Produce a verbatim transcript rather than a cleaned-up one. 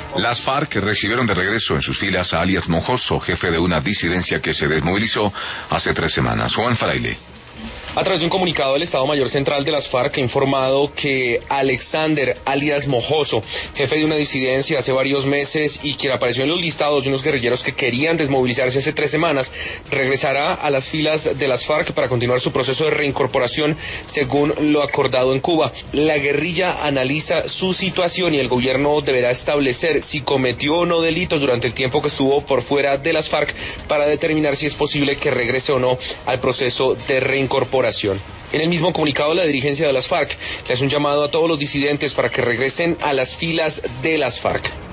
Las FARC recibieron de regreso en sus filas a alias Mojoso, jefe de una disidencia que se desmovilizó hace tres semanas. Juan Fraile. A través de un comunicado, el Estado Mayor Central de las FARC ha informado que Alexander, alias Mojoso, jefe de una disidencia hace varios meses y quien apareció en los listados de unos guerrilleros que querían desmovilizarse hace tres semanas, regresará a las filas de las FARC para continuar su proceso de reincorporación según lo acordado en Cuba. La guerrilla analiza su situación y el gobierno deberá establecer si cometió o no delitos durante el tiempo que estuvo por fuera de las FARC para determinar si es posible que regrese o no al proceso de reincorporación. En el mismo comunicado, la dirigencia de las FARC le hace un llamado a todos los disidentes para que regresen a las filas de las FARC.